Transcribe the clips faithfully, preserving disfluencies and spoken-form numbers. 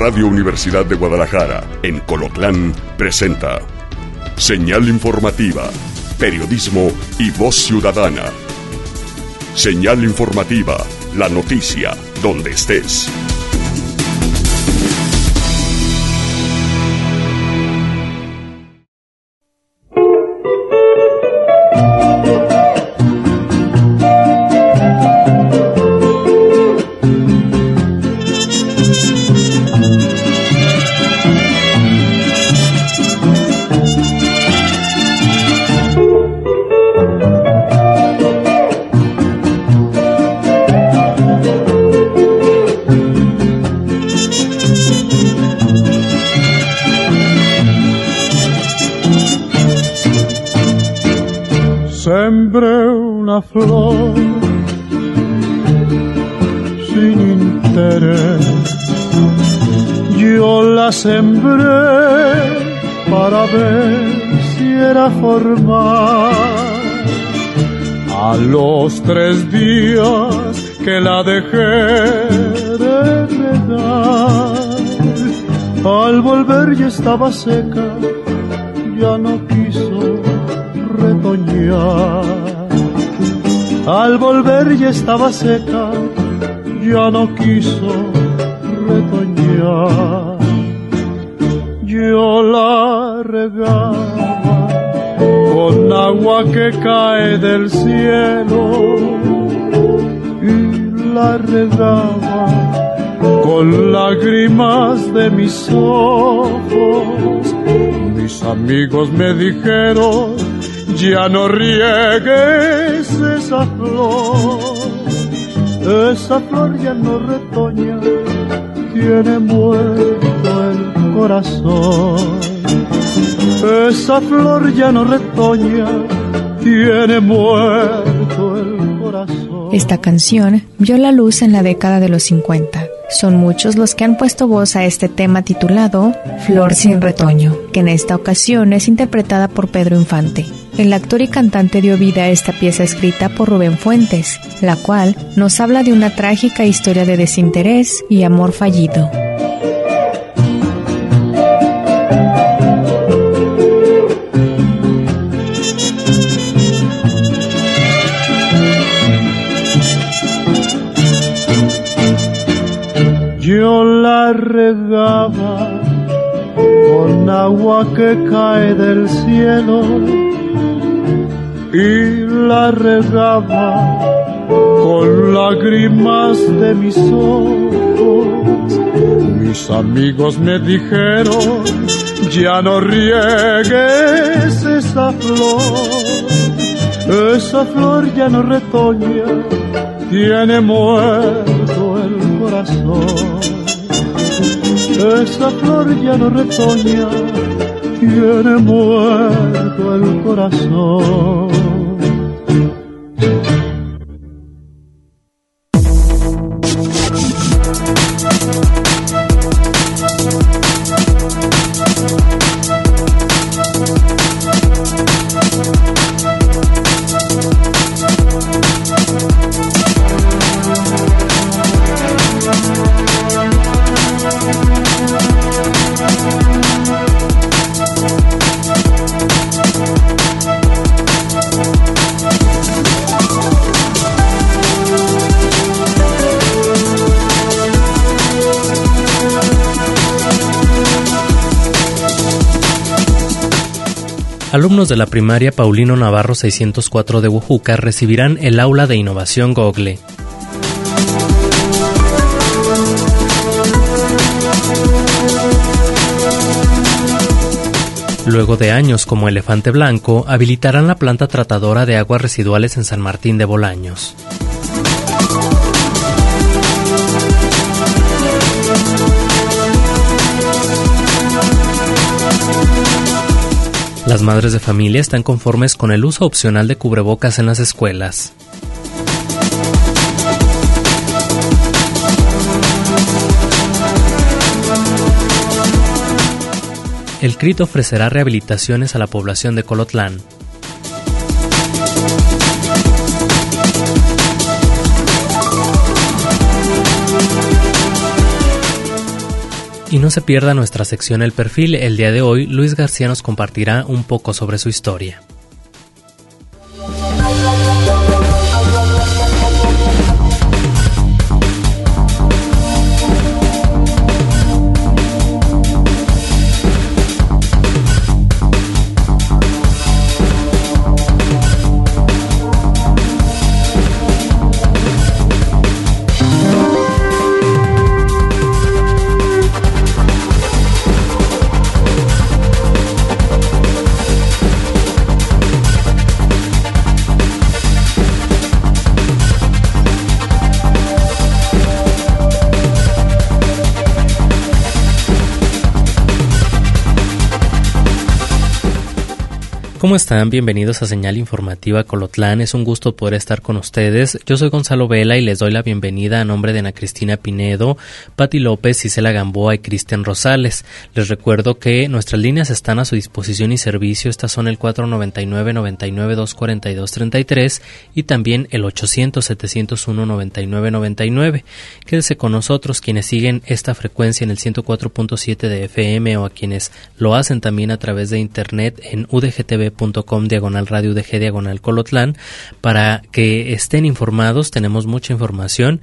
Radio Universidad de Guadalajara, en Colotlán, presenta Señal Informativa, periodismo y voz ciudadana. Señal Informativa, la noticia, donde estés. Sembré una flor sin interés, yo la sembré para ver si era formal. A los tres días que la dejé de regar, al volver ya estaba seca, ya no quiso retoñar. Al volver ya estaba seca, ya no quiso retoñar. Yo la regaba con agua que cae del cielo y la regaba con lágrimas de mis ojos. Mis amigos me dijeron: ya no riegues esa flor, esa flor ya no retoña, tiene muerto el corazón. Esa flor ya no retoña, tiene muerto el corazón. Esta canción vio la luz en la década de los cincuenta. Son muchos los que han puesto voz a este tema titulado Flor sin retoño, que en esta ocasión es interpretada por Pedro Infante. El actor y cantante dio vida a esta pieza escrita por Rubén Fuentes, la cual nos habla de una trágica historia de desinterés y amor fallido. Yo la regaba con agua que cae del cielo y la regaba con lágrimas de mis ojos. Mis amigos me dijeron: ya no riegues esa flor, esa flor ya no retoña, tiene muerto el corazón. Esa flor ya no retoña, tiene muerto el corazón. Alumnos de la primaria Paulino Navarro seiscientos cuatro de Oaxaca recibirán el aula de innovación Google. Luego de años como Elefante Blanco, habilitarán la planta tratadora de aguas residuales en San Martín de Bolaños. Las madres de familia están conformes con el uso opcional de cubrebocas en las escuelas. El C R I T ofrecerá rehabilitaciones a la población de Colotlán. Y no se pierda nuestra sección El Perfil. El día de hoy, Luis García nos compartirá un poco sobre su historia. ¿Cómo están? Bienvenidos a Señal Informativa Colotlán. Es un gusto poder estar con ustedes. Yo soy Gonzalo Vela y les doy la bienvenida a nombre de Ana Cristina Pinedo, Pati López, Isela Gamboa y Cristian Rosales. Les recuerdo que nuestras líneas están a su disposición y servicio. Estas son el cuatro noventa y nueve, noventa y nueve, doscientos cuarenta y dos, treinta y tres y también el ochocientos, setecientos uno, noventa y nueve, noventa y nueve. Quédese con nosotros quienes siguen esta frecuencia en el ciento cuatro punto siete de F M o a quienes lo hacen también a través de internet en u d g t v punto com diagonal radio U D G diagonal Colotlán, para que estén informados. Tenemos mucha información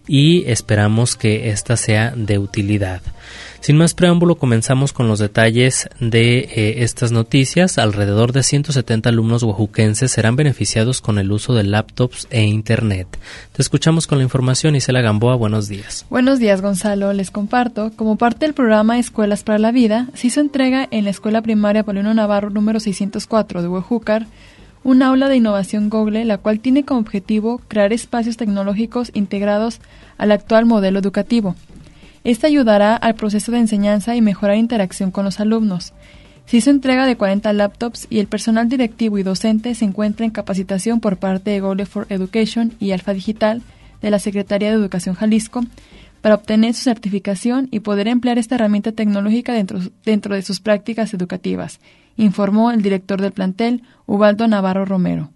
y esperamos que esta sea de utilidad. Sin más preámbulo, comenzamos con los detalles de eh, estas noticias. Alrededor de ciento setenta alumnos oaxaquenses serán beneficiados con el uso de laptops e internet. Te escuchamos con la información. Isela Gamboa, buenos días. Buenos días, Gonzalo. Les comparto, como parte del programa Escuelas para la Vida, se hizo entrega en la Escuela Primaria Paulino Navarro número seiscientos cuatro de Huejúcar un aula de innovación Google, la cual tiene como objetivo crear espacios tecnológicos integrados al actual modelo educativo. Esta ayudará al proceso de enseñanza y mejorar interacción con los alumnos. Se hizo entrega de cuarenta laptops y el personal directivo y docente se encuentra en capacitación por parte de Google for Education y Alfa Digital de la Secretaría de Educación Jalisco para obtener su certificación y poder emplear esta herramienta tecnológica dentro, dentro de sus prácticas educativas, informó el director del plantel, Ubaldo Navarro Romero.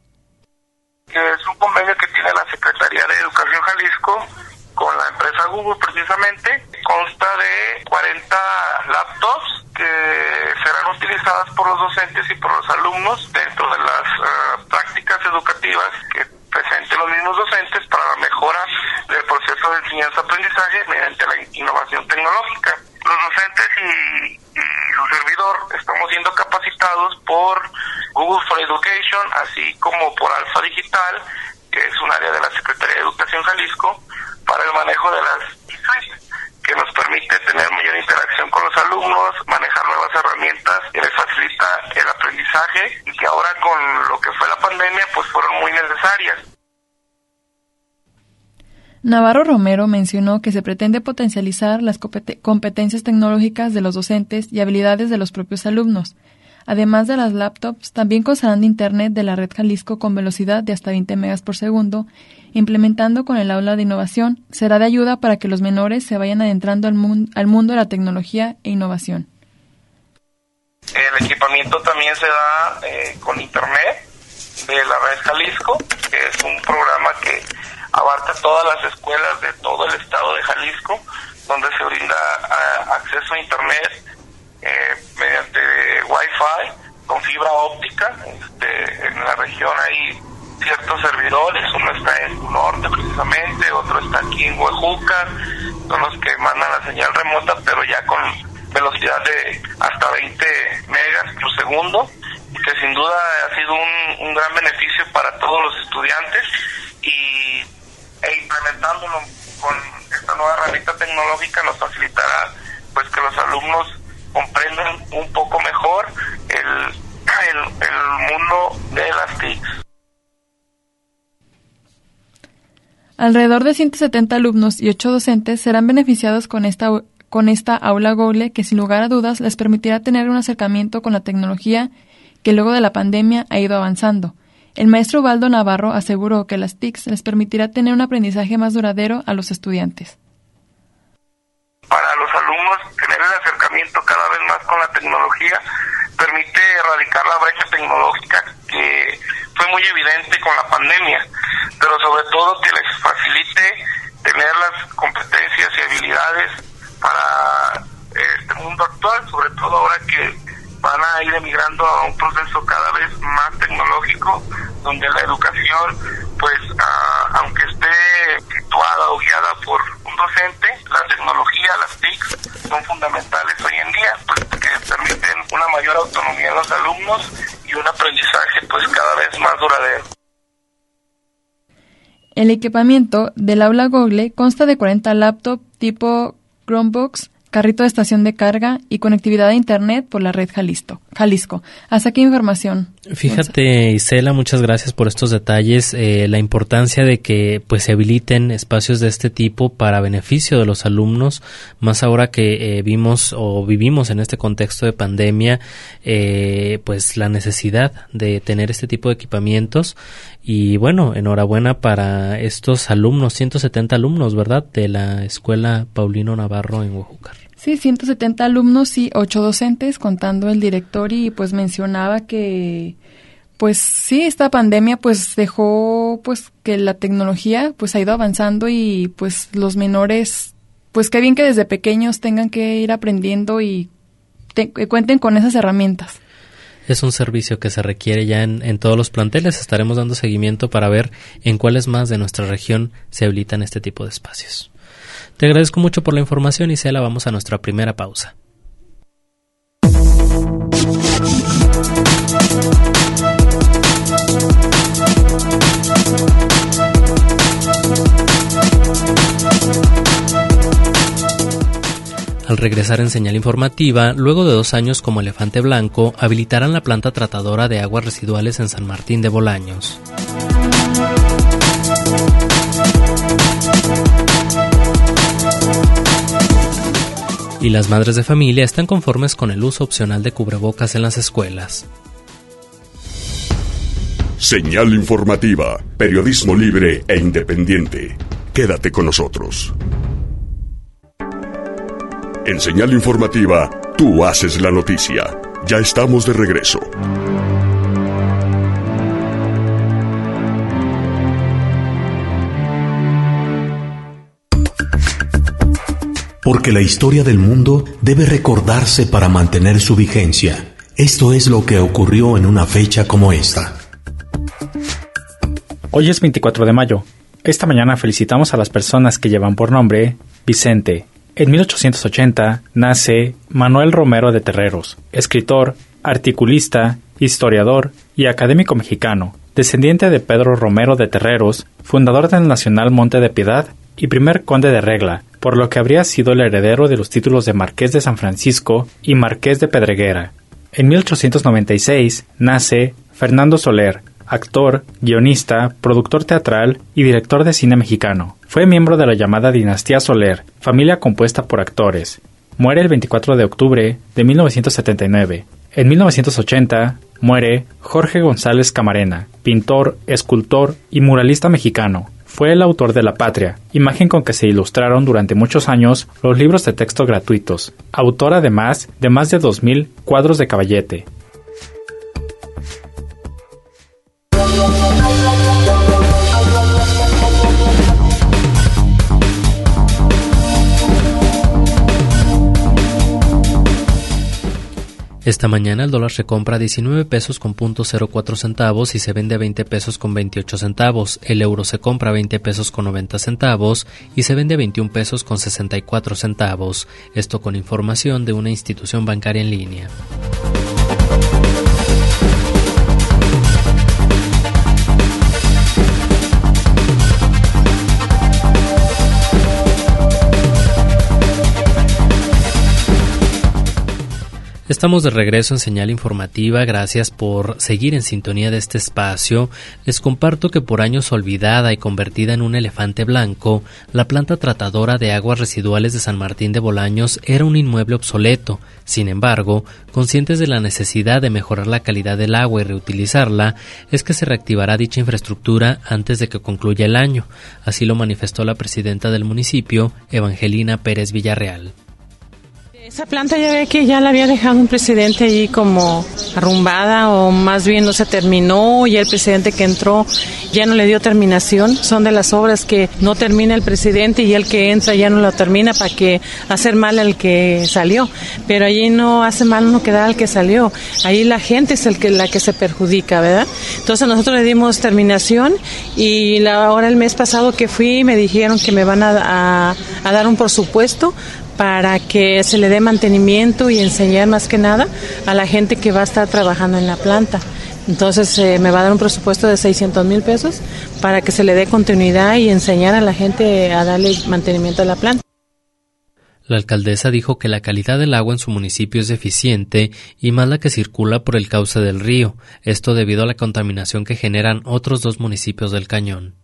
Es un convenio que tiene la Secretaría de Educación Jalisco con la empresa Google precisamente. Consta de cuarenta laptops que serán utilizadas por los docentes y por los alumnos dentro de las uh, prácticas educativas que presenten los mismos docentes para la mejora del proceso de enseñanza-aprendizaje mediante la innovación tecnológica. Los docentes y, y su servidor estamos siendo capacitados por Google for Education, así como por Alfa Digital, que es un área de la Secretaría de Educación Jalisco, para el manejo de las I S U I, que nos permite tener mayor interacción con los alumnos, manejar nuevas herramientas que les facilita el aprendizaje y que ahora con lo que fue la pandemia pues fueron muy necesarias. Navarro Romero mencionó que se pretende potencializar las competencias tecnológicas de los docentes y habilidades de los propios alumnos. Además de las laptops, también gozarán de internet de la red Jalisco con velocidad de hasta veinte megas por segundo, implementando con el aula de innovación. Será de ayuda para que los menores se vayan adentrando al, mun- al mundo de la tecnología e innovación. El equipamiento también se da eh, con internet de la red Jalisco, que es un programa que abarca todas las escuelas de todo el estado de Jalisco, donde se brinda uh, acceso a internet eh, mediante Wi-Fi con fibra óptica. Este, en la región hay ciertos servidores, uno está en el norte precisamente, otro está aquí en Huejúcar, son los que mandan la señal remota, pero ya con velocidad de hasta veinte megas por segundo, y que sin duda ha sido un, un gran beneficio para todos los estudiantes, y e implementándolo con esta nueva herramienta tecnológica nos facilitará pues que los alumnos comprendan un poco mejor el, el, el mundo de las T I Cs. Alrededor de ciento setenta alumnos y ocho docentes serán beneficiados con esta, con esta aula Google, que sin lugar a dudas les permitirá tener un acercamiento con la tecnología que luego de la pandemia ha ido avanzando. El maestro Ubaldo Navarro aseguró que las T I C les permitirá tener un aprendizaje más duradero a los estudiantes. Para los alumnos, tener el acercamiento cada vez más con la tecnología permite erradicar la brecha tecnológica que fue muy evidente con la pandemia, pero sobre todo que les facilite tener las competencias y habilidades para a ir emigrando a un proceso cada vez más tecnológico, donde la educación, pues, uh, aunque esté situada o guiada por un docente, la tecnología, las T I C, son fundamentales hoy en día, pues, que permiten una mayor autonomía en los alumnos y un aprendizaje, pues, cada vez más duradero. El equipamiento del aula Google consta de cuarenta laptops tipo Chromebooks, carrito de estación de carga y conectividad a Internet por la red Jalisco. Jalisco. Hasta aquí información. Fíjate, Isela, muchas gracias por estos detalles. Eh, la importancia de que pues se habiliten espacios de este tipo para beneficio de los alumnos, más ahora que eh, vimos o vivimos en este contexto de pandemia, eh, pues la necesidad de tener este tipo de equipamientos. Y bueno, enhorabuena para estos alumnos, ciento setenta alumnos, ¿verdad?, de la Escuela Paulino Navarro en Huejúcar. Sí, ciento setenta alumnos y ocho docentes, contando el director, y pues mencionaba que pues sí, esta pandemia pues dejó pues que la tecnología pues ha ido avanzando y pues los menores, pues qué bien que desde pequeños tengan que ir aprendiendo y te, que cuenten con esas herramientas. Es un servicio que se requiere ya en, en todos los planteles. Estaremos dando seguimiento para ver en cuáles más de nuestra región se habilitan este tipo de espacios. Te agradezco mucho por la información, Isela. Vamos a nuestra primera pausa. Al regresar en Señal Informativa, luego de dos años como Elefante Blanco, habilitarán la planta tratadora de aguas residuales en San Martín de Bolaños. Y las madres de familia están conformes con el uso opcional de cubrebocas en las escuelas. Señal Informativa, periodismo libre e independiente. Quédate con nosotros. En Señal Informativa, tú haces la noticia. Ya estamos de regreso. Porque la historia del mundo debe recordarse para mantener su vigencia. Esto es lo que ocurrió en una fecha como esta. Hoy es veinticuatro de mayo. Esta mañana felicitamos a las personas que llevan por nombre Vicente. En mil ochocientos ochenta nace Manuel Romero de Terreros, escritor, articulista, historiador y académico mexicano, descendiente de Pedro Romero de Terreros, fundador del Nacional Monte de Piedad y primer conde de Regla, por lo que habría sido el heredero de los títulos de Marqués de San Francisco y Marqués de Pedreguera. En mil ochocientos noventa y seis nace Fernando Soler, actor, guionista, productor teatral y director de cine mexicano. Fue miembro de la llamada Dinastía Soler, familia compuesta por actores. Muere el veinticuatro de octubre de mil novecientos setenta y nueve. En mil novecientos ochenta muere Jorge González Camarena, pintor, escultor y muralista mexicano. Fue el autor de La Patria, imagen con que se ilustraron durante muchos años los libros de texto gratuitos. Autor además de más de dos mil cuadros de caballete. Esta mañana el dólar se compra a diecinueve pesos con punto cero cuatro centavos y se vende a veinte pesos con veintiocho centavos. El euro se compra a veinte pesos con noventa centavos y se vende a veintiún pesos con sesenta y cuatro centavos. Esto con información de una institución bancaria en línea. Estamos de regreso en Señal Informativa, gracias por seguir en sintonía de este espacio. Les comparto que por años olvidada y convertida en un elefante blanco, la planta tratadora de aguas residuales de San Martín de Bolaños era un inmueble obsoleto. Sin embargo, conscientes de la necesidad de mejorar la calidad del agua y reutilizarla, es que se reactivará dicha infraestructura antes de que concluya el año. Así lo manifestó la presidenta del municipio, Evangelina Pérez Villarreal. Esa planta ya ve que ya la había dejado un presidente allí como arrumbada, o más bien no se terminó, y el presidente que entró ya no le dio terminación. Son de las obras que no termina el presidente y el que entra ya no lo termina para que hacer mal al que salió. Pero allí no hace mal uno quedar al que salió. Ahí la gente es el que la que se perjudica, ¿verdad? Entonces nosotros le dimos terminación y la, ahora el mes pasado que fui me dijeron que me van a, a, a dar un presupuesto para que se le dé mantenimiento y enseñar más que nada a la gente que va a estar trabajando en la planta. Entonces eh, me va a dar un presupuesto de seiscientos mil pesos para que se le dé continuidad y enseñar a la gente a darle mantenimiento a la planta. La alcaldesa dijo que la calidad del agua en su municipio es deficiente y más la que circula por el cauce del río, esto debido a la contaminación que generan otros dos municipios del cañón.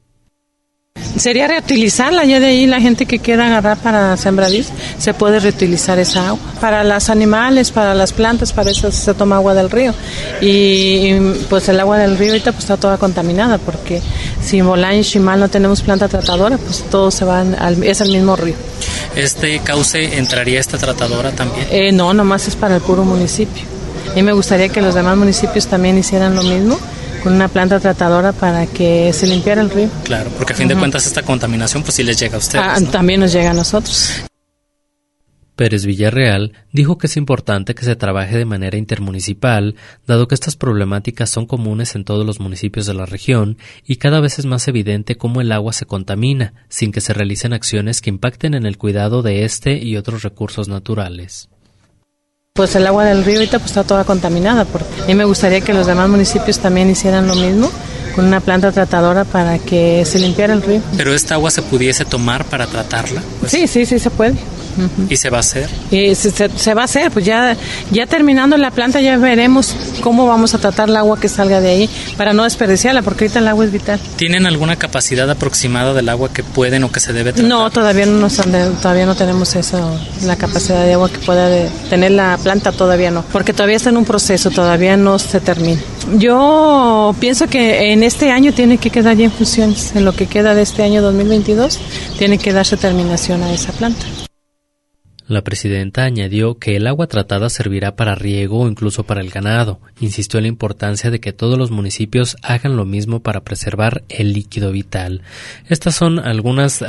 Sería reutilizarla, ya de ahí la gente que quiera agarrar para sembradís, se puede reutilizar esa agua. Para los animales, para las plantas, para eso se toma agua del río. Y pues el agua del río ahorita pues está toda contaminada, porque si Bolán y Chimal no tenemos planta tratadora, pues todo se va al, es el mismo río. ¿Este cauce entraría esta tratadora también? Eh, no, nomás es para el puro municipio. A mí me gustaría que los demás municipios también hicieran lo mismo, con una planta tratadora para que se limpiara el río. Claro, porque a fin uh-huh. de cuentas esta contaminación pues sí les llega a ustedes, ah, ¿no? También nos llega a nosotros. Pérez Villarreal dijo que es importante que se trabaje de manera intermunicipal, dado que estas problemáticas son comunes en todos los municipios de la región y cada vez es más evidente cómo el agua se contamina, sin que se realicen acciones que impacten en el cuidado de este y otros recursos naturales. Pues el agua del río ahorita pues está toda contaminada. Porque a mí me gustaría que los demás municipios también hicieran lo mismo, con una planta tratadora para que se limpiara el río. ¿Pero esta agua se pudiese tomar para tratarla? Pues, sí, sí, sí se puede. Uh-huh. ¿Y se va a hacer? Y se, se, se va a hacer, pues ya, ya terminando la planta ya veremos cómo vamos a tratar el agua que salga de ahí para no desperdiciarla, porque ahorita el agua es vital. ¿Tienen alguna capacidad aproximada del agua que pueden o que se debe tratar? No, todavía no, nos, todavía no tenemos eso, la capacidad de agua que pueda de, tener la planta, todavía no, porque todavía está en un proceso, todavía no se termina. Yo pienso que en este año tiene que quedar ya en funciones, en lo que queda de este año dos mil veintidós, tiene que darse terminación a esa planta. La presidenta añadió que el agua tratada servirá para riego o incluso para el ganado. Insistió en la importancia de que todos los municipios hagan lo mismo para preservar el líquido vital. Estas son algunas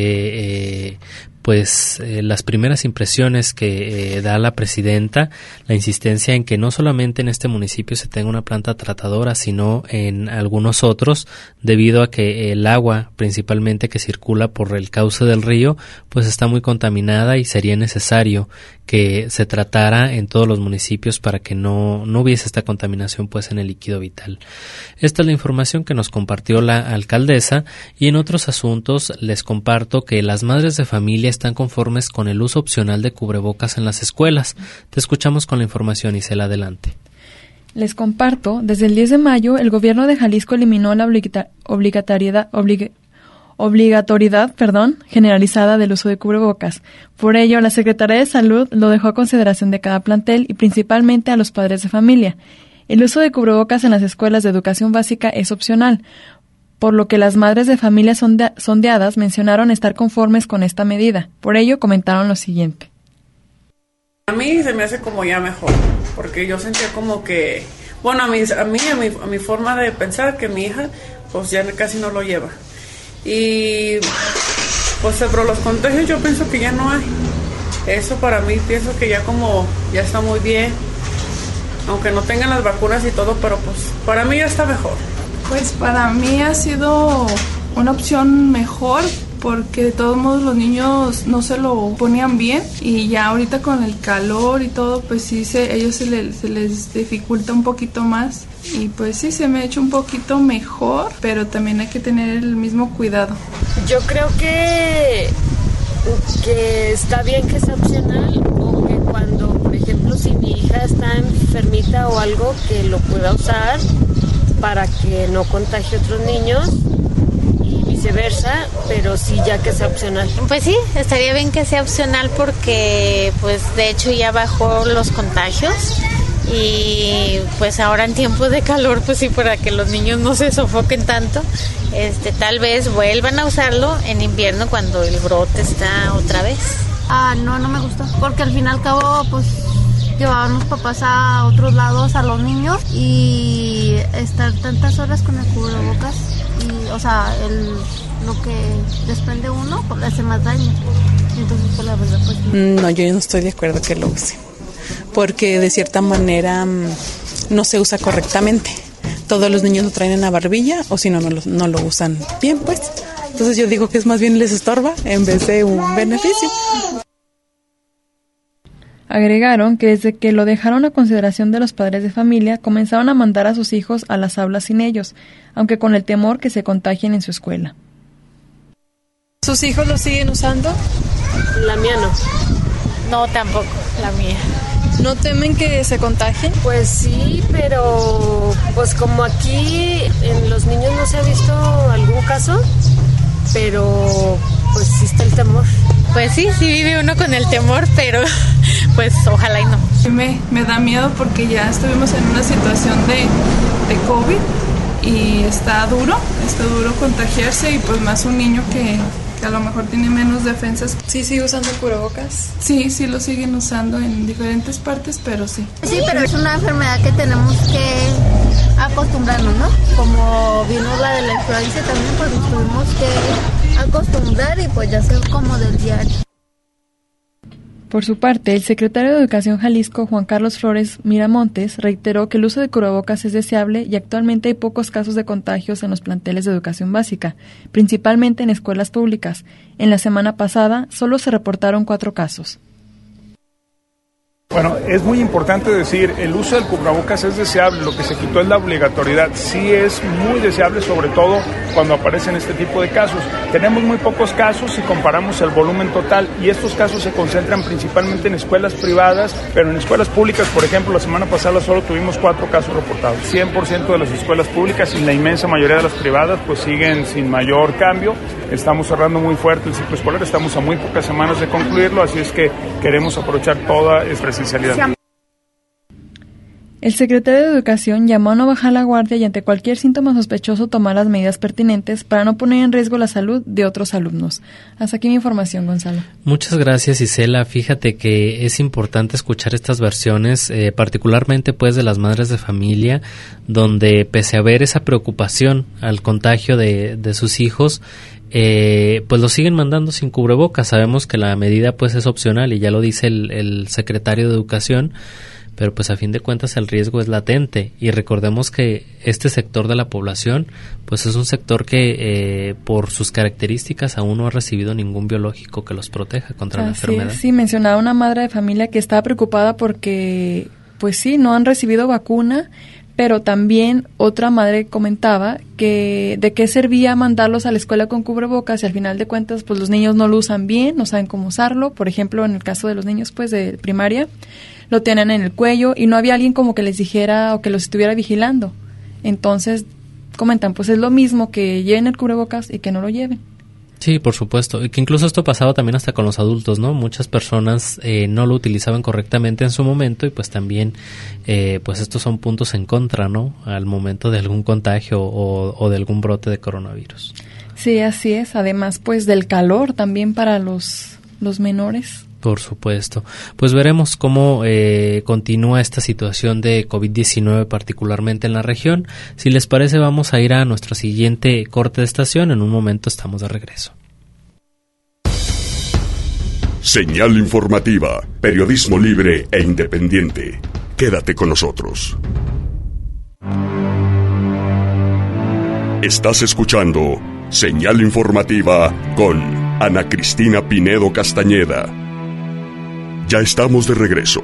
de eh, pues eh, las primeras impresiones que eh, da la presidenta, la insistencia en que no solamente en este municipio se tenga una planta tratadora, sino en algunos otros, debido a que el agua principalmente que circula por el cauce del río pues está muy contaminada y sería necesario que se tratara en todos los municipios para que no, no hubiese esta contaminación pues en el líquido vital. Esta es la información que nos compartió la alcaldesa, y en otros asuntos les comparto que las madres de familia están conformes con el uso opcional de cubrebocas en las escuelas. Te escuchamos con la información, Isela, adelante. Les comparto, desde el diez de mayo el gobierno de Jalisco eliminó la obligata- obligatoriedad oblig- obligatoriedad perdón, generalizada del uso de cubrebocas. Por ello, la Secretaría de Salud lo dejó a consideración de cada plantel y principalmente a los padres de familia. El uso de cubrebocas en las escuelas de educación básica es opcional, por lo que las madres de familia sonde- sondeadas mencionaron estar conformes con esta medida. Por ello, comentaron lo siguiente. A mí se me hace como ya mejor, porque yo sentía como que, bueno, a mí, a mí, a mi, a mi forma de pensar, que mi hija, pues ya casi no lo lleva. Y pues sobre los contagios yo pienso que ya no hay. Eso para mí pienso que ya como ya está muy bien, aunque no tengan las vacunas y todo, pero pues para mí ya está mejor. Pues para mí ha sido una opción mejor, porque de todos modos los niños no se lo ponían bien, y ya ahorita con el calor y todo, pues sí, se, ellos se, le, se les dificulta un poquito más, y pues sí, se me ha hecho un poquito mejor, pero también hay que tener el mismo cuidado. Yo creo que, que está bien que sea opcional, o que cuando, por ejemplo, si mi hija está enfermita o algo, que lo pueda usar para que no contagie a otros niños, viceversa, pero sí ya que sea opcional. Pues sí, estaría bien que sea opcional, porque pues de hecho ya bajó los contagios, y pues ahora en tiempos de calor, pues sí, para que los niños no se sofoquen tanto, este tal vez vuelvan a usarlo en invierno cuando el brote está otra vez. Ah, no, no me gustó, porque al fin y al cabo pues llevaban los papás a otros lados a los niños y estar tantas horas con el cubrebocas y, o sea, el, lo que desprende uno pues, le hace más daño. Entonces, pues la verdad, pues no. No, yo no estoy de acuerdo que lo use, porque de cierta manera no se usa correctamente. Todos los niños lo traen en la barbilla o si no, no lo, no lo usan bien, pues. Entonces yo digo que es más bien les estorba en vez de un beneficio. Agregaron que desde que lo dejaron a consideración de los padres de familia, comenzaron a mandar a sus hijos a las aulas sin ellos, aunque con el temor que se contagien en su escuela. ¿Sus hijos lo siguen usando? La mía no. No, tampoco, la mía. ¿No temen que se contagien? Pues sí, pero pues como aquí en los niños no se ha visto algún caso, pero pues sí está el temor. Pues sí, sí vive uno con el temor, pero pues ojalá y no. Me, me da miedo porque ya estuvimos en una situación de, de COVID y está duro, está duro contagiarse y pues más un niño que... que a lo mejor tiene menos defensas. ¿Sí sigue usando cubrebocas? Sí, sí lo siguen usando en diferentes partes, pero sí. Sí, pero es una enfermedad que tenemos que acostumbrarnos, ¿no? Como vino la de la influenza también, pues nos tuvimos que acostumbrar y pues ya ser como del diario. Por su parte, el secretario de Educación Jalisco, Juan Carlos Flores Miramontes, reiteró que el uso de cubrebocas es deseable y actualmente hay pocos casos de contagios en los planteles de educación básica, principalmente en escuelas públicas. En la semana pasada, solo se reportaron cuatro casos. Bueno, es muy importante decir, el uso del cubrebocas es deseable, lo que se quitó es la obligatoriedad. Sí es muy deseable, sobre todo cuando aparecen este tipo de casos. Tenemos muy pocos casos si comparamos el volumen total y estos casos se concentran principalmente en escuelas privadas, pero en escuelas públicas, por ejemplo, la semana pasada solo tuvimos cuatro casos reportados. cien por ciento de las escuelas públicas y la inmensa mayoría de las privadas pues siguen sin mayor cambio. Estamos cerrando muy fuerte el ciclo escolar, estamos a muy pocas semanas de concluirlo, así es que queremos aprovechar toda esta presencialidad. El secretario de Educación llamó a no bajar la guardia y ante cualquier síntoma sospechoso tomar las medidas pertinentes para no poner en riesgo la salud de otros alumnos. Hasta aquí mi información, Gonzalo. Muchas gracias, Isela. Fíjate que es importante escuchar estas versiones, eh, particularmente pues de las madres de familia, donde pese a ver esa preocupación al contagio de, de sus hijos, Eh, pues lo siguen mandando sin cubrebocas. Sabemos que la medida pues es opcional y ya lo dice el, el secretario de Educación, pero pues a fin de cuentas el riesgo es latente y recordemos que este sector de la población pues es un sector que eh, por sus características aún no ha recibido ningún biológico que los proteja contra la enfermedad. Sí, mencionaba una madre de familia que estaba preocupada porque pues sí, no han recibido vacuna. Pero también otra madre comentaba que de qué servía mandarlos a la escuela con cubrebocas y al final de cuentas pues los niños no lo usan bien, no saben cómo usarlo. Por ejemplo, en el caso de los niños pues de primaria, lo tenían en el cuello y no había alguien como que les dijera o que los estuviera vigilando. Entonces, comentan, pues es lo mismo que lleven el cubrebocas y que no lo lleven. Sí, por supuesto, y que incluso esto pasaba también hasta con los adultos, ¿no? Muchas personas eh, no lo utilizaban correctamente en su momento y pues también, eh, pues estos son puntos en contra, ¿no? Al momento de algún contagio o, o de algún brote de coronavirus. Sí, así es, además pues del calor también para los, los menores. Por supuesto. Pues veremos cómo eh, continúa esta situación de COVID diecinueve, particularmente en la región. Si les parece, vamos a ir a nuestro siguiente corte de estación. En un momento estamos de regreso. Señal informativa, periodismo libre e independiente. Quédate con nosotros. Estás escuchando Señal informativa con Ana Cristina Pinedo Castañeda. Ya estamos de regreso.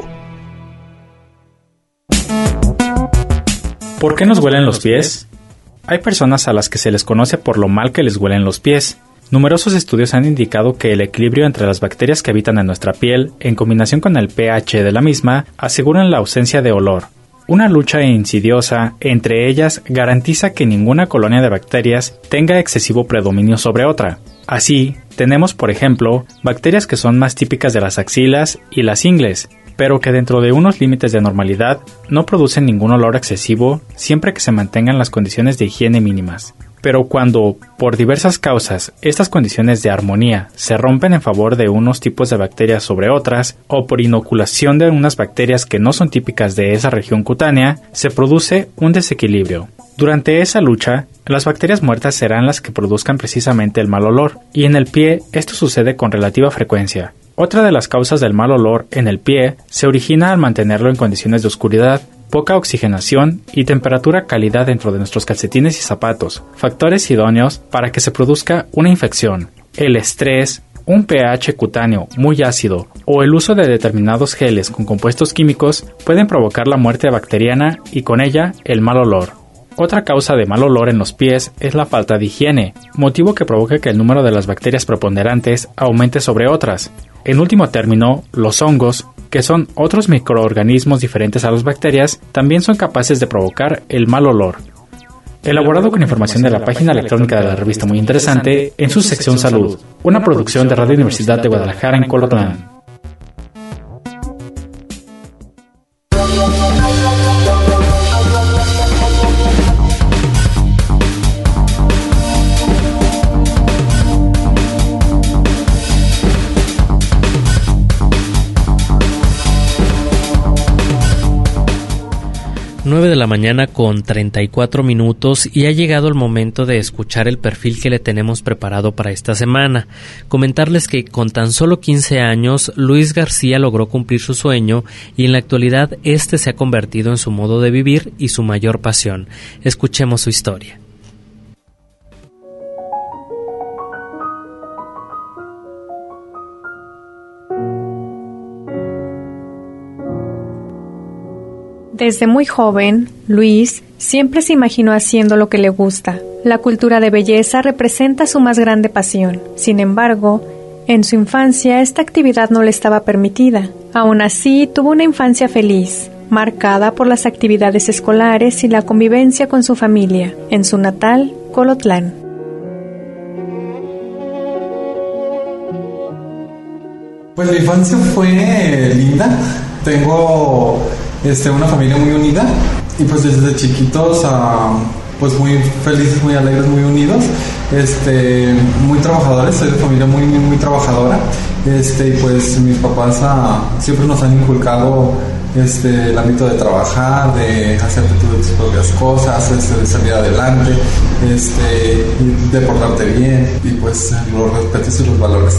¿Por qué nos huelen los pies? Hay personas a las que se les conoce por lo mal que les huelen los pies. Numerosos estudios han indicado que el equilibrio entre las bacterias que habitan en nuestra piel, en combinación con el pH de la misma, aseguran la ausencia de olor. Una lucha insidiosa entre ellas garantiza que ninguna colonia de bacterias tenga excesivo predominio sobre otra. Así, tenemos, por ejemplo, bacterias que son más típicas de las axilas y las ingles, pero que dentro de unos límites de normalidad no producen ningún olor excesivo siempre que se mantengan las condiciones de higiene mínimas. Pero cuando, por diversas causas, estas condiciones de armonía se rompen en favor de unos tipos de bacterias sobre otras, o por inoculación de unas bacterias que no son típicas de esa región cutánea, se produce un desequilibrio. Durante esa lucha, las bacterias muertas serán las que produzcan precisamente el mal olor, y en el pie esto sucede con relativa frecuencia. Otra de las causas del mal olor en el pie se origina al mantenerlo en condiciones de oscuridad, poca oxigenación y temperatura cálida dentro de nuestros calcetines y zapatos, factores idóneos para que se produzca una infección. El estrés, un pH cutáneo muy ácido o el uso de determinados geles con compuestos químicos pueden provocar la muerte bacteriana y con ella el mal olor. Otra causa de mal olor en los pies es la falta de higiene, motivo que provoca que el número de las bacterias preponderantes aumente sobre otras. En último término, los hongos, que son otros microorganismos diferentes a las bacterias, también son capaces de provocar el mal olor. Elaborado con información de la página electrónica de la revista Muy Interesante en su sección Salud, una producción de Radio Universidad de Guadalajara en Colotlán. nueve de la mañana con treinta y cuatro minutos y ha llegado el momento de escuchar el perfil que le tenemos preparado para esta semana. Comentarles que con tan solo quince años, Luis García logró cumplir su sueño y en la actualidad este se ha convertido en su modo de vivir y su mayor pasión. Escuchemos su historia. Desde muy joven, Luis siempre se imaginó haciendo lo que le gusta. La cultura de belleza representa su más grande pasión. Sin embargo, en su infancia esta actividad no le estaba permitida. Aún así, tuvo una infancia feliz, marcada por las actividades escolares y la convivencia con su familia, en su natal Colotlán. Pues mi infancia fue linda. Tengo este, una familia muy unida y pues desde chiquitos uh, pues muy felices, muy alegres, muy unidos, este, muy trabajadores. Soy de familia muy, muy, muy trabajadora, este, y pues mis papás uh, siempre nos han inculcado este, el ámbito de trabajar, de hacerte tú tus propias cosas, este, de salir adelante, este, de portarte bien y pues los respetos y los valores.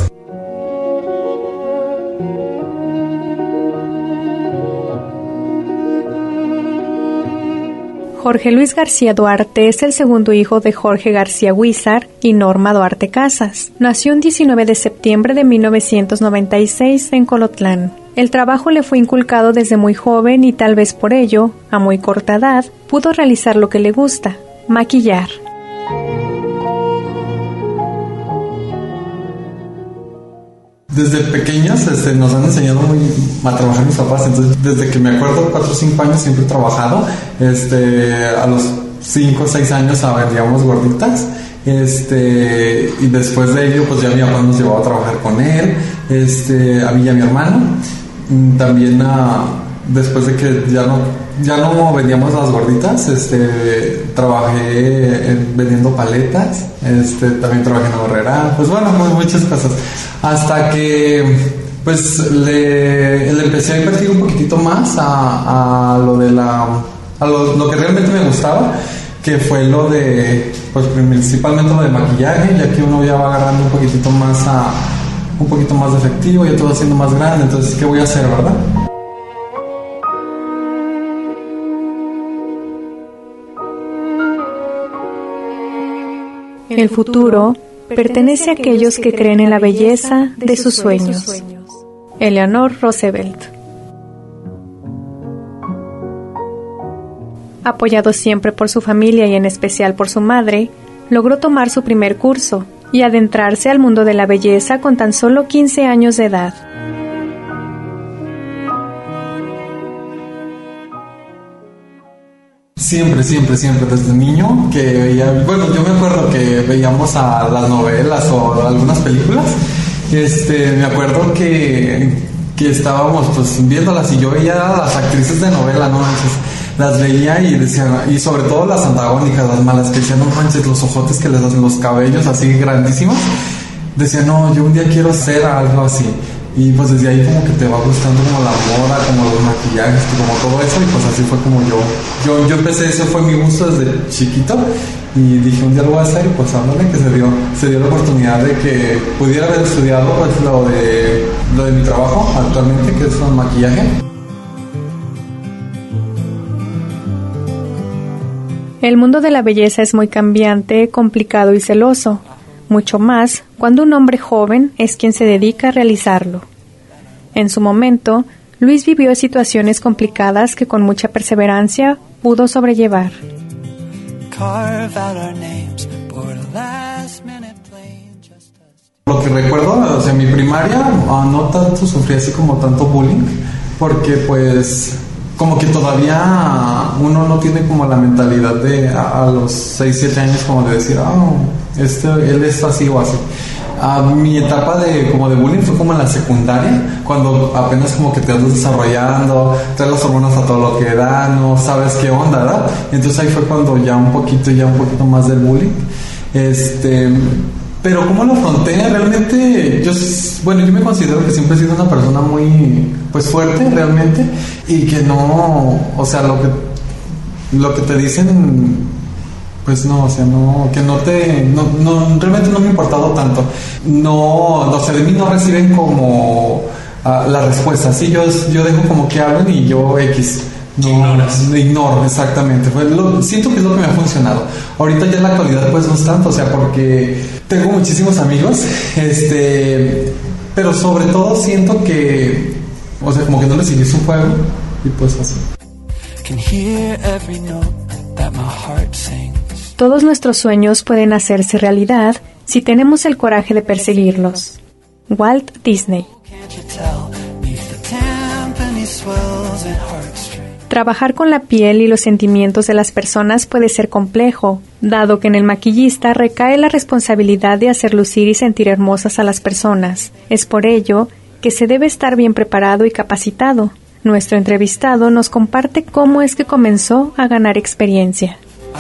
Jorge Luis García Duarte es el segundo hijo de Jorge García Huizar y Norma Duarte Casas. Nació el diecinueve de septiembre de mil novecientos noventa y seis en Colotlán. El trabajo le fue inculcado desde muy joven y tal vez por ello, a muy corta edad, pudo realizar lo que le gusta, maquillar. Desde pequeños este, nos han enseñado muy a trabajar mis papás, entonces desde que me acuerdo, cuatro o cinco años siempre he trabajado. Este, a los cinco o seis años vendíamos gorditas, este, y después de ello pues ya mi papá nos llevaba a trabajar con él, este, a mí y a mi hermano. También a, después de que ya no, ya no vendíamos las gorditas, este, trabajé en, vendiendo paletas, este, también trabajé en la Borrera, pues bueno, muchas cosas. Hasta que pues le, le empecé a invertir un poquitito más a, a lo de la a lo, lo que realmente me gustaba, que fue lo de pues principalmente lo de maquillaje, ya que uno ya va agarrando un poquitito más a un poquito más de efectivo, ya todo siendo más grande, entonces ¿qué voy a hacer, verdad? El futuro pertenece a aquellos que creen en la belleza de sus sueños. Eleanor Roosevelt. Apoyado siempre por su familia y en especial por su madre, logró tomar su primer curso y adentrarse al mundo de la belleza con tan solo quince años de edad. Siempre, siempre, siempre, desde niño que veía, bueno, yo me acuerdo que veíamos a las novelas o algunas películas, este, me acuerdo que, que estábamos pues viéndolas y yo veía a las actrices de novela, ¿no? Entonces, las veía y decía, y sobre todo las antagónicas, las malas, que decían, no manches, los ojotes que les hacen, los cabellos así grandísimos, decía, no, yo un día quiero hacer algo así. Y pues desde ahí como que te va gustando como la moda, como los maquillajes, como todo eso, y pues así fue como yo, yo, yo empecé, ese fue mi gusto desde chiquito, y dije un día lo voy a hacer, y pues ándale que se dio, se dio la oportunidad de que pudiera haber estudiado pues lo de, lo de mi trabajo actualmente, que es el maquillaje. El mundo de la belleza es muy cambiante, complicado y celoso. Mucho más cuando un hombre joven es quien se dedica a realizarlo. En su momento, Luis vivió situaciones complicadas que con mucha perseverancia pudo sobrellevar. Lo que recuerdo, o sea, en mi primaria no tanto sufrí así como tanto bullying, porque pues como que todavía uno no tiene como la mentalidad de a, a los seis, siete años como de decir, oh, este, él es así o así. A mi etapa de como de bullying fue como en la secundaria, cuando apenas como que te andas desarrollando, traes las hormonas a todo lo que da, no sabes qué onda, ¿verdad? Entonces ahí fue cuando ya un poquito, ya un poquito más del bullying. Este... Pero ¿cómo lo afronté? Realmente, yo, bueno, yo me considero que siempre he sido una persona muy, pues, fuerte, realmente, y que no, o sea, lo que, lo que te dicen, pues no, o sea, no, que no te, no, no, realmente no me ha importado tanto. No, o sea, de mí no reciben como uh, la respuesta, sí, yo, yo dejo como que hablen y yo X. No, ignoras. Ignoro, exactamente. Fue lo, siento que es lo que me ha funcionado. Ahorita ya en la actualidad pues no es tanto, o sea, porque tengo muchísimos amigos, este, pero sobre todo siento que, o sea, como que no les siguió su juego y pues así. Todos nuestros sueños pueden hacerse realidad si tenemos el coraje de perseguirlos. Walt Disney. Trabajar con la piel y los sentimientos de las personas puede ser complejo, dado que en el maquillista recae la responsabilidad de hacer lucir y sentir hermosas a las personas. Es por ello que se debe estar bien preparado y capacitado. Nuestro entrevistado nos comparte cómo es que comenzó a ganar experiencia.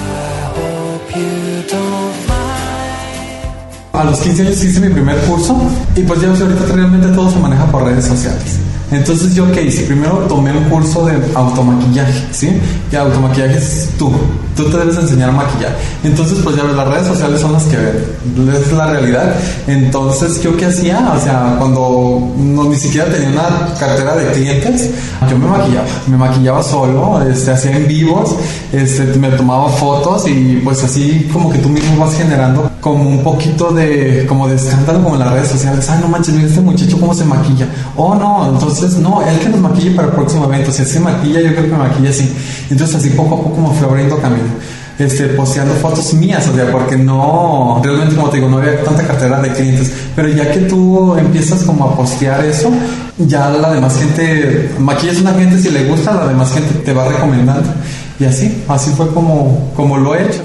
A los quince años hice mi primer curso y pues ya ahorita realmente todo se maneja por redes sociales. Entonces, ¿yo qué hice? Primero tomé un curso de automaquillaje, ¿sí? Y automaquillaje es tú. Tú te debes enseñar a maquillar. Entonces, pues ya ves, las redes sociales son las que ven. Es la realidad. Entonces, ¿yo qué hacía? O sea, cuando no, ni siquiera tenía una cartera de clientes, yo me maquillaba. Me maquillaba solo, este, hacía en vivos, este, me tomaba fotos y pues así como que tú mismo vas generando como un poquito de, como de escándalo como en las redes sociales. Ay, no manches, mira este muchacho cómo se maquilla. Oh, no, entonces Entonces, no, él que nos maquille para el próximo evento. Si se maquilla, yo creo que me maquilla así. Entonces, así poco a poco me fui abriendo camino. Este, posteando fotos mías, o sea, porque no, realmente, como te digo, no había tanta cartera de clientes. Pero ya que tú empiezas como a postear eso, ya la demás gente, maquillas a una gente, si le gusta, la demás gente te va recomendando. Y así, así fue como, como lo he hecho.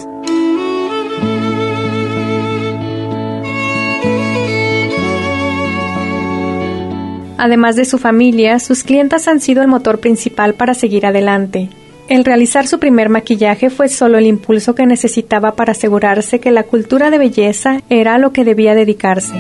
Además de su familia, sus clientas han sido el motor principal para seguir adelante. El realizar su primer maquillaje fue solo el impulso que necesitaba para asegurarse que la cultura de belleza era a lo que debía dedicarse.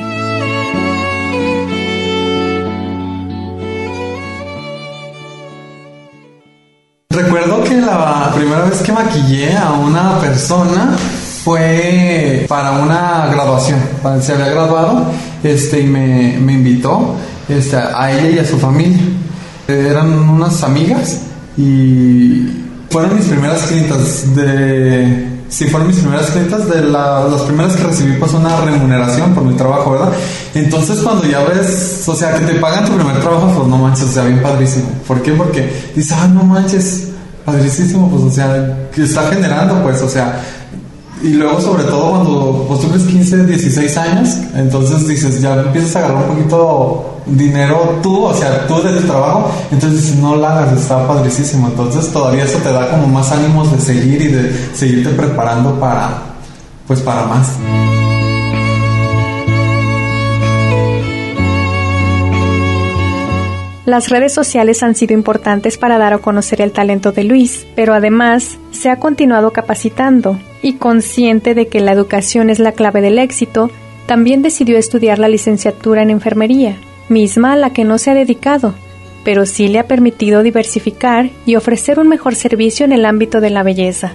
Recuerdo que la primera vez que maquillé a una persona fue para una graduación. Se había graduado este, y me, me invitó este, a ella y a su familia. Eran unas amigas y fueron mis primeras clientas de... Sí, fueron mis primeras clientas de la, las primeras que recibí pues una remuneración por mi trabajo, ¿verdad? Entonces cuando ya ves, o sea, que te pagan tu primer trabajo, pues no manches, o sea, bien padrísimo. ¿Por qué? Porque dices, ah, no manches, padrísimo, pues, o sea, que está generando, pues, o sea... Y luego, sobre todo, cuando pues, tú tienes quince, dieciséis años, entonces dices, ya empiezas a agarrar un poquito dinero tú, o sea, tú de tu trabajo, entonces dices, no la hagas, está padricísimo. Entonces, todavía eso te da como más ánimos de seguir y de seguirte preparando para, pues, para más. Las redes sociales han sido importantes para dar a conocer el talento de Luis, pero además se ha continuado capacitando y consciente de que la educación es la clave del éxito, también decidió estudiar la licenciatura en enfermería, misma a la que no se ha dedicado, pero sí le ha permitido diversificar y ofrecer un mejor servicio en el ámbito de la belleza.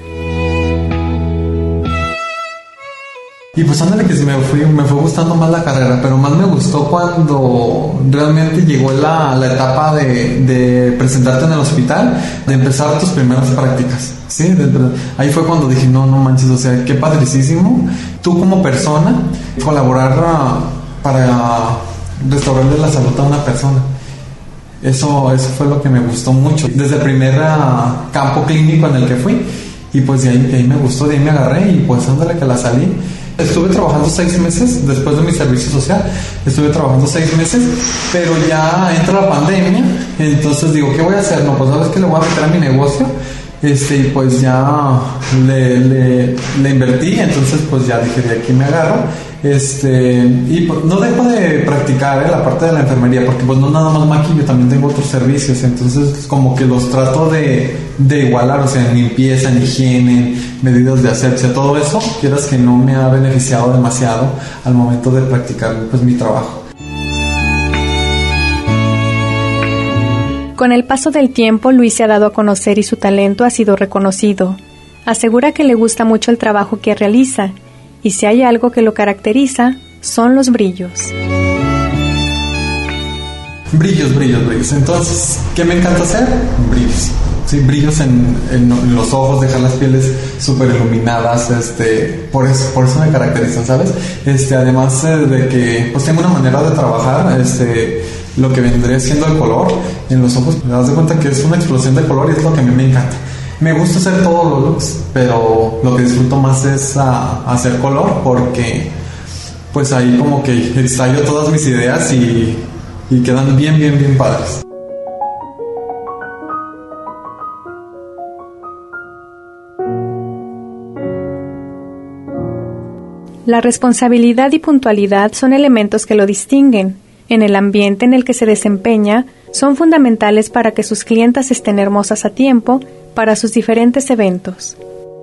Y pues ándale que me, fui, me fue gustando más la carrera, pero más me gustó cuando realmente llegó la, la etapa de, de presentarte en el hospital, de empezar tus primeras prácticas, ¿sí? De, de, ahí fue cuando dije, no, no manches, o sea, qué padricísimo, tú como persona, colaborar uh, para restaurarle la salud a una persona. Eso, eso fue lo que me gustó mucho, desde el primer uh, campo clínico en el que fui, y pues de ahí, de ahí me gustó, de ahí me agarré, y pues ándale que la salí. Estuve trabajando seis meses después de mi servicio social, estuve trabajando seis meses, pero ya entra la pandemia, entonces digo, ¿qué voy a hacer? No, pues sabes que le voy a meter a mi negocio, este, y pues ya le, le, le invertí, entonces pues ya dije, de aquí me agarro, este, y pues, no dejo de practicar ¿eh? la parte de la enfermería, porque pues no nada más maquillo, también tengo otros servicios, entonces como que los trato de, de igualar, o sea, en limpieza, en higiene, medidas de asepsia, todo eso, quieras que no me ha beneficiado demasiado al momento de practicar pues mi trabajo. Con el paso del tiempo, Luis se ha dado a conocer y su talento ha sido reconocido. Asegura que le gusta mucho el trabajo que realiza, y si hay algo que lo caracteriza, son los brillos. Brillos, brillos, brillos. Entonces, ¿qué me encanta hacer? Brillos. Sí, brillos en, en, en los ojos, dejar las pieles súper iluminadas, este, por eso, por eso me caracterizan, ¿sabes? Este, además eh, de que, pues tengo una manera de trabajar, este, lo que vendría siendo el color en los ojos, me das de cuenta que es una explosión de color y es lo que a mí me encanta. Me gusta hacer todos los looks, pero lo que disfruto más es a, hacer color, porque pues ahí como que extrayo todas mis ideas y, y quedan bien, bien, bien padres. La responsabilidad y puntualidad son elementos que lo distinguen. En el ambiente en el que se desempeña, son fundamentales para que sus clientas estén hermosas a tiempo para sus diferentes eventos.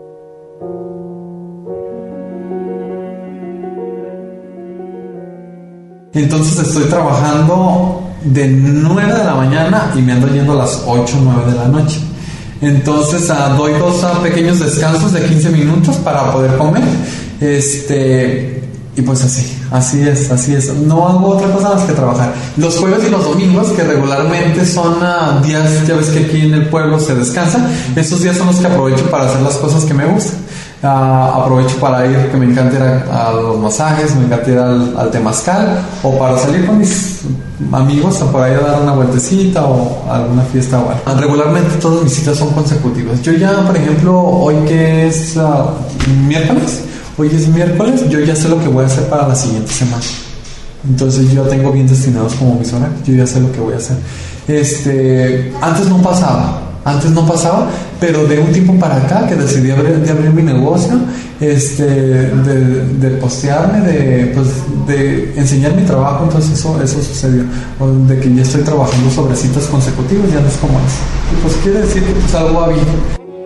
Entonces estoy trabajando de nueve de la mañana y me ando yendo a las ocho o nueve de la noche. Entonces uh, doy dos uh, pequeños descansos de quince minutos para poder comer. Este, y pues así, así es, así es. No hago otra cosa más que trabajar. Los jueves y los domingos, que regularmente son uh, días, ya ves que aquí en el pueblo se descansa, esos días son los que aprovecho para hacer las cosas que me gustan. Uh, aprovecho para ir, que me encanta ir a, a los masajes, me encanta ir al, al temazcal, o para salir con mis amigos o por ahí a dar una vueltecita o a alguna fiesta o algo. Regularmente todas mis citas son consecutivas. Yo ya, por ejemplo, hoy que es uh, miércoles, hoy es miércoles, yo ya sé lo que voy a hacer para la siguiente semana. Entonces yo tengo bien destinados como mis horarios, yo ya sé lo que voy a hacer. Este, antes no pasaba. Antes no pasaba, pero de un tiempo para acá que decidí abrir, de abrir mi negocio, este, de, de postearme, de, pues, de enseñar mi trabajo, entonces eso, eso sucedió. O de que ya estoy trabajando sobre citas consecutivas, ya no es como eso. Y pues quiere decir que pues algo va bien.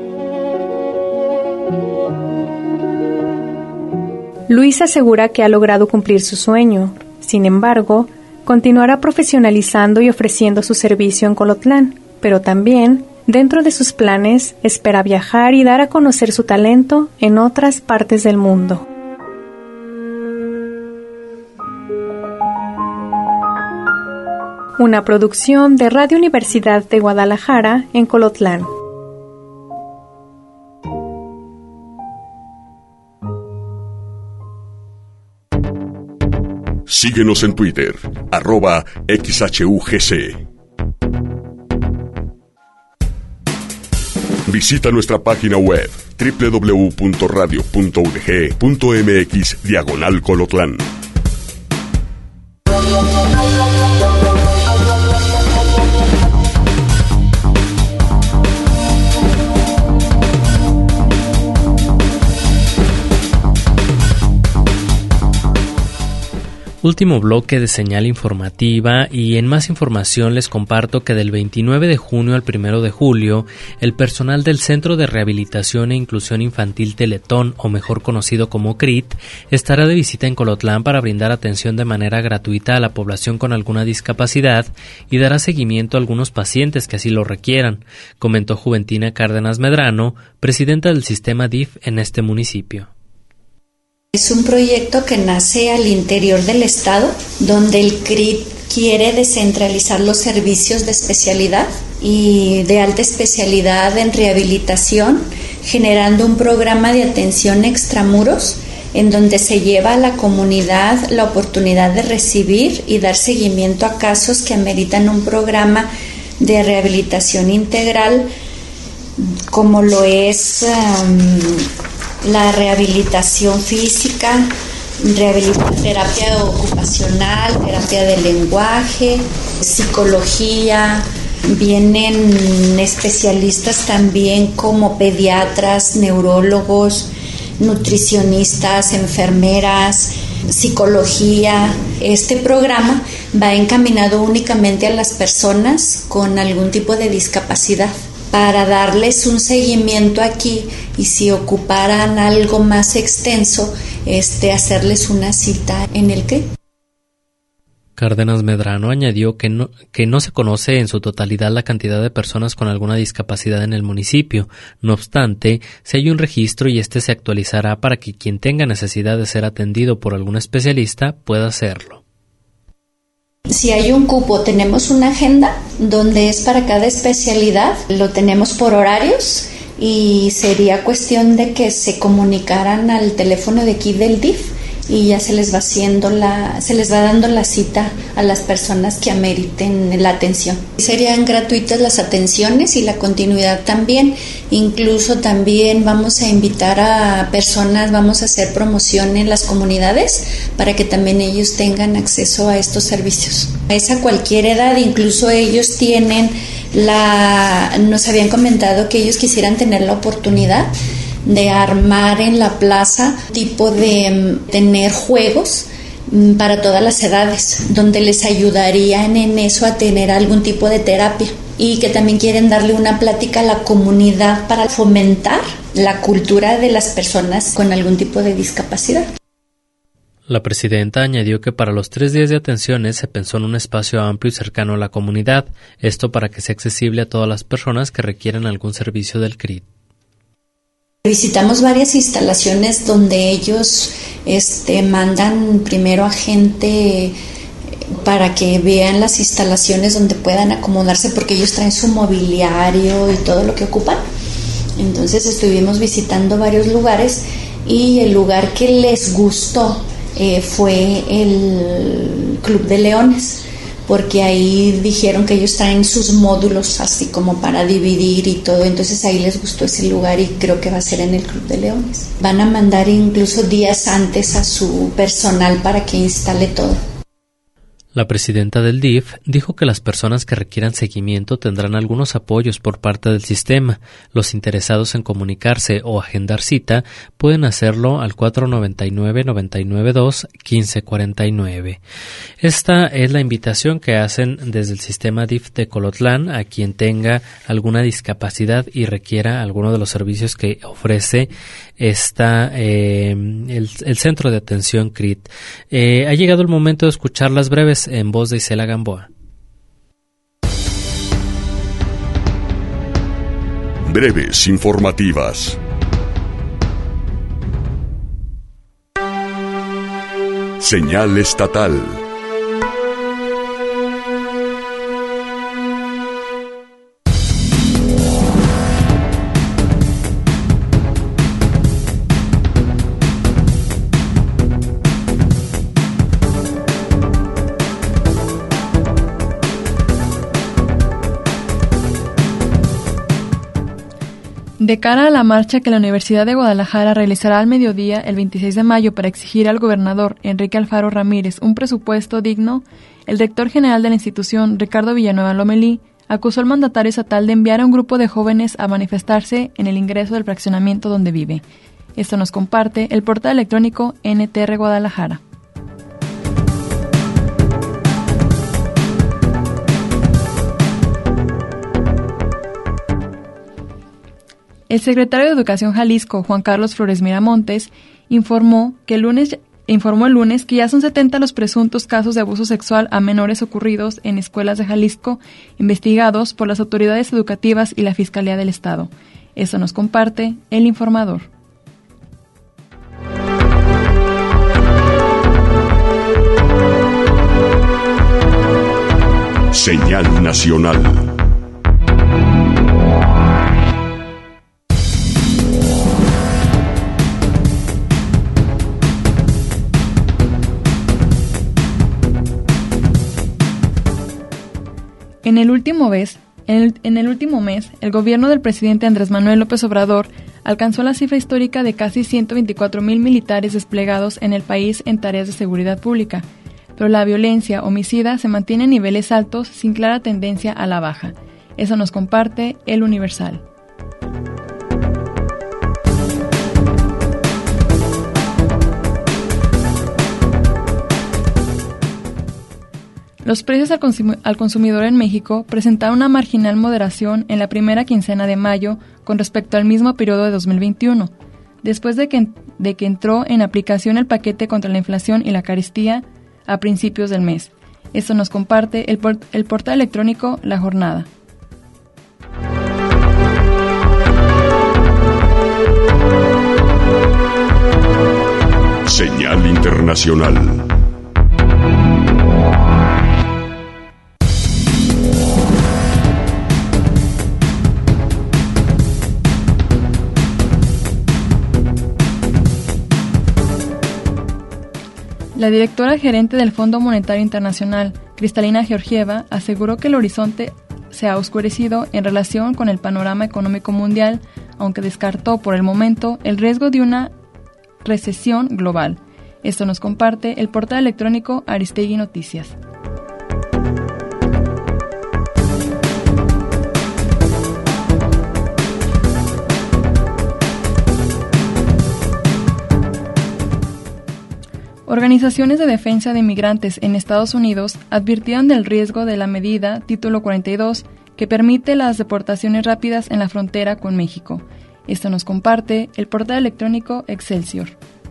Luis asegura que ha logrado cumplir su sueño. Sin embargo, continuará profesionalizando y ofreciendo su servicio en Colotlán, pero también, dentro de sus planes, espera viajar y dar a conocer su talento en otras partes del mundo. Una producción de Radio Universidad de Guadalajara en Colotlán. Síguenos en Twitter, arroba X H U G C. Visita nuestra página web doble u doble u doble u punto radio punto u d g punto m x diagonal Colotlán. Último bloque de señal informativa, y en más información les comparto que del veintinueve de junio al primero de julio, el personal del Centro de Rehabilitación e Inclusión Infantil Teletón, o mejor conocido como C R I T, estará de visita en Colotlán para brindar atención de manera gratuita a la población con alguna discapacidad y dará seguimiento a algunos pacientes que así lo requieran, comentó Juventina Cárdenas Medrano, presidenta del sistema D I F en este municipio. Es un proyecto que nace al interior del estado, donde el C R I T quiere descentralizar los servicios de especialidad y de alta especialidad en rehabilitación, generando un programa de atención extramuros en donde se lleva a la comunidad la oportunidad de recibir y dar seguimiento a casos que ameritan un programa de rehabilitación integral, como lo es um, la rehabilitación física, rehabilitación, terapia ocupacional, terapia de lenguaje, psicología. Vienen especialistas también como pediatras, neurólogos, nutricionistas, enfermeras, psicología. Este programa va encaminado únicamente a las personas con algún tipo de discapacidad, para darles un seguimiento aquí, y si ocuparan algo más extenso, este, hacerles una cita en el C R I T. Cárdenas Medrano añadió que no, que no se conoce en su totalidad la cantidad de personas con alguna discapacidad en el municipio. No obstante, si hay un registro y este se actualizará para que quien tenga necesidad de ser atendido por algún especialista pueda hacerlo. Si hay un cupo, tenemos una agenda donde es para cada especialidad, lo tenemos por horarios, y sería cuestión de que se comunicaran al teléfono de aquí del D I F y ya se les va haciendo la, se les va dando la cita a las personas que ameriten la atención. Serían gratuitas las atenciones y la continuidad también. Incluso también vamos a invitar a personas, vamos a hacer promoción en las comunidades para que también ellos tengan acceso a estos servicios. Es a cualquier edad, incluso ellos tienen la, nos habían comentado que ellos quisieran tener la oportunidad de armar en la plaza tipo de tener juegos para todas las edades, donde les ayudarían en eso a tener algún tipo de terapia, y que también quieren darle una plática a la comunidad para fomentar la cultura de las personas con algún tipo de discapacidad. La presidenta añadió que para los tres días de atenciones se pensó en un espacio amplio y cercano a la comunidad, esto para que sea accesible a todas las personas que requieran algún servicio del C R I T. Visitamos varias instalaciones donde ellos este, mandan primero a gente para que vean las instalaciones donde puedan acomodarse, porque ellos traen su mobiliario y todo lo que ocupan. Entonces estuvimos visitando varios lugares, y el lugar que les gustó eh, fue el Club de Leones, porque ahí dijeron que ellos traen sus módulos así como para dividir y todo, entonces ahí les gustó ese lugar, y creo que va a ser en el Club de Leones. Van a mandar incluso días antes a su personal para que instale todo. La presidenta del D I F dijo que las personas que requieran seguimiento tendrán algunos apoyos por parte del sistema. Los interesados en comunicarse o agendar cita pueden hacerlo al cuatro nueve nueve, nueve nueve dos, uno cinco cuatro nueve. Esta es la invitación que hacen desde el sistema D I F de Colotlán a quien tenga alguna discapacidad y requiera alguno de los servicios que ofrece esta, eh, el, el Centro de Atención C R I T. Eh, ha llegado el momento de escuchar las breves en voz de Isela Gamboa. Breves informativas. Señal estatal. De cara a la marcha que la Universidad de Guadalajara realizará al mediodía el veintiséis de mayo para exigir al gobernador Enrique Alfaro Ramírez un presupuesto digno, el director general de la institución, Ricardo Villanueva Lomelí, acusó al mandatario estatal de enviar a un grupo de jóvenes a manifestarse en el ingreso del fraccionamiento donde vive. Esto nos comparte el portal electrónico N T R Guadalajara. El secretario de Educación Jalisco, Juan Carlos Flores Miramontes, informó que el lunes informó el lunes que ya son setenta los presuntos casos de abuso sexual a menores ocurridos en escuelas de Jalisco, investigados por las autoridades educativas y la Fiscalía del Estado. Eso nos comparte El Informador. Señal nacional. En el último mes, en el, en el último mes, el gobierno del presidente Andrés Manuel López Obrador alcanzó la cifra histórica de casi ciento veinticuatro mil militares desplegados en el país en tareas de seguridad pública, pero la violencia homicida se mantiene en niveles altos sin clara tendencia a la baja. Eso nos comparte El Universal. Los precios al, consum- al consumidor en México presentaron una marginal moderación en la primera quincena de mayo con respecto al mismo periodo de dos mil veintiuno, después de que, de que entró en aplicación el paquete contra la inflación y la carestía a principios del mes. Esto nos comparte el, port- el portal electrónico La Jornada. Señal internacional. La directora gerente del Fondo Monetario Internacional, Kristalina Georgieva, aseguró que el horizonte se ha oscurecido en relación con el panorama económico mundial, aunque descartó por el momento el riesgo de una recesión global. Esto nos comparte el portal electrónico Aristegui Noticias. Organizaciones de defensa de inmigrantes en Estados Unidos advirtieron del riesgo de la medida Título cuarenta y dos, que permite las deportaciones rápidas en la frontera con México. Esto nos comparte el portal electrónico Excelsior.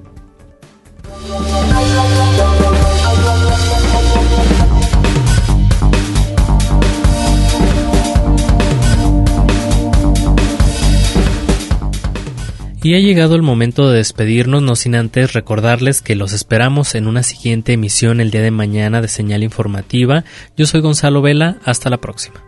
Y ha llegado el momento de despedirnos, no sin antes recordarles que los esperamos en una siguiente emisión el día de mañana de Señal Informativa. Yo soy Gonzalo Vela, hasta la próxima.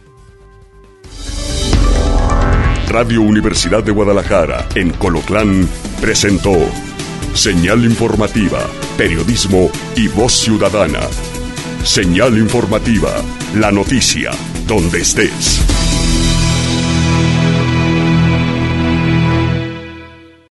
Radio Universidad de Guadalajara, en Colotlán, presentó Señal Informativa, periodismo y voz ciudadana. Señal Informativa, la noticia, donde estés.